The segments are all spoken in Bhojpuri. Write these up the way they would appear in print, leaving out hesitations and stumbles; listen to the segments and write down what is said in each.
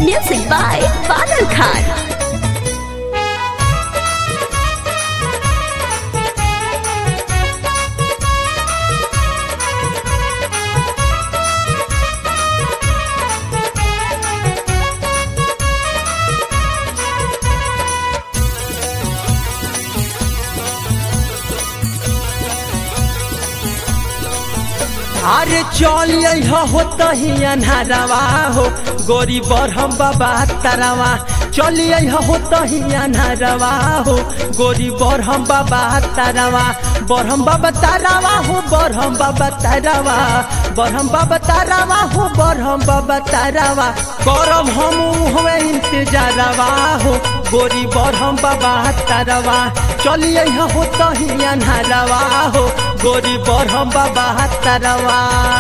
Music by Badal Khan. अरे चलिए होता ही अन्हारवा हो गोरी बरहम बाबा तारावा चलिए होता ही अन्हारवा हो गोरी बरहम बाबा तारावा बरहम बाबा तारावा हो बरहम बाबा तारावा बरहम बाबा तारावा हो बरहम बाबा तारावा करब हम हुए इंतजारवा हो गोरी बरहम बाबा तारावा चलिए होता ही अन्हारवा हो गोरी बरहम बाबा तारावा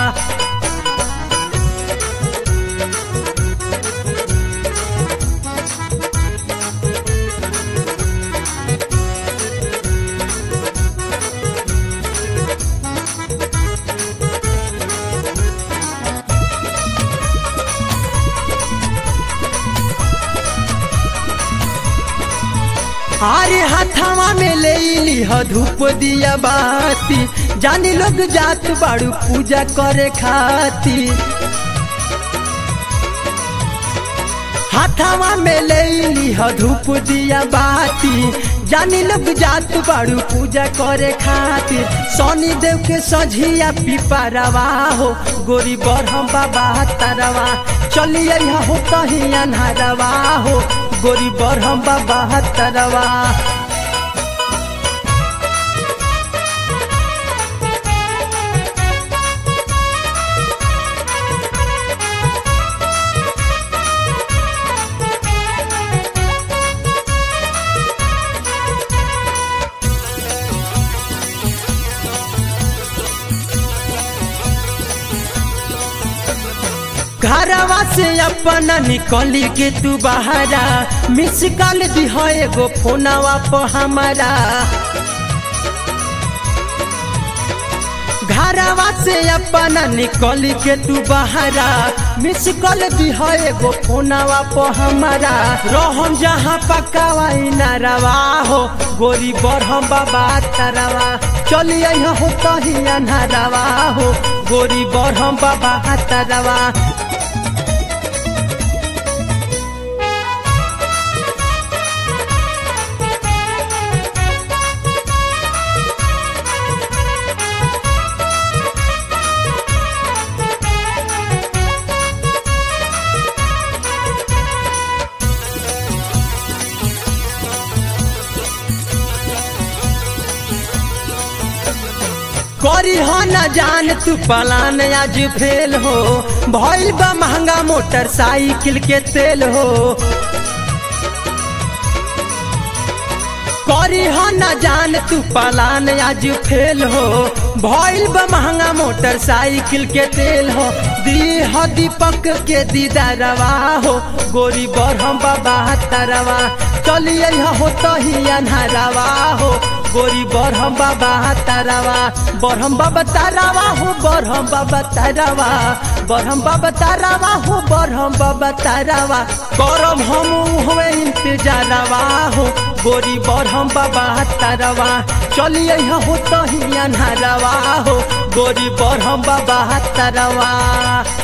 अरे हाथावा में ले ली धूप दिया बाती जानी लोग जात बाड़ू पूजा करे खाती हाथावा में ले ली धूप दिया बाती जानी लोग जात बाड़ू पूजा करे खातिर सोनी देव के सझिया पिपरवा हो गोरी बरहम बाबा तारावा चलिए होता ही अन्हारवा हो गोरी बरहम बाबा तारावा घरवा से अपना निकली के तू बहारा मिस कॉल दी है एगो फोनवा पर हमारा घरवा से अपना निकली के तू बहारा मिस कॉल दी है एगो फोनवा पर हमारा रहम जहाँ पकावा नारवा हो गोरी बरहम बाबा तारावा चलिए होता ही अन्हारवा हो गोरी बरहम बाबा तारावा करी हो न जान तू पलान आज फेल हो भइल बा महंगा मोटरसाइकिल के तेल हो करी हो न जान तू पलान आज फेल हो भइल बा महंगा मोटरसाइकिल के तेल हो दी हो दीपक के दीदारवा हो गोरी बरहम बाबा तारावा चलिए होता ही अन्हारवा हो गोरी बरहम बाबा तारावा बरहम बाबा तारावा हो बरहम बाबा तारावा बरहम बाबा तारावा हो बरहम बाबा तारावा करब हम हुए इंतजारवा हो गोरी बरहम बाबा तारावा चलिए होता ही अन्हारवा हो गोरी बरहम बाबा तारावा।